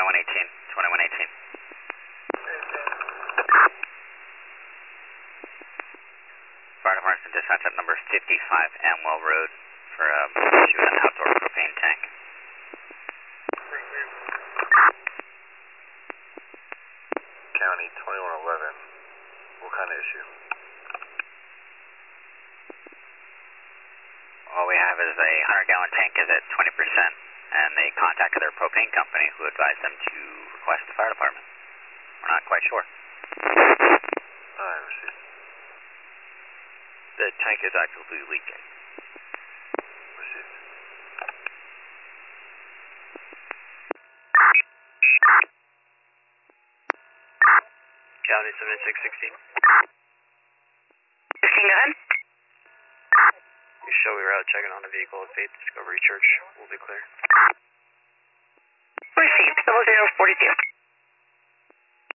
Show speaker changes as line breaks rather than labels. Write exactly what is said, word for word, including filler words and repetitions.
twenty-one eighteen, twenty-one eighteen. Fire department dispatch at number fifty-five Amwell Road for um, issue an outdoor propane tank.
County twenty-one eleven, what kind of issue?
All we have is a one hundred gallon tank is at twenty percent, and they contacted their propane company who advised them to request the fire department. We're not quite sure.
Alright, received.
The tank is actively leaking.
Received.
County seventy-six sixteen.
sixteen, go ahead.
You show we were out checking on a vehicle at Faith Discovery Church. We'll be clear.
Received, double zero forty-two.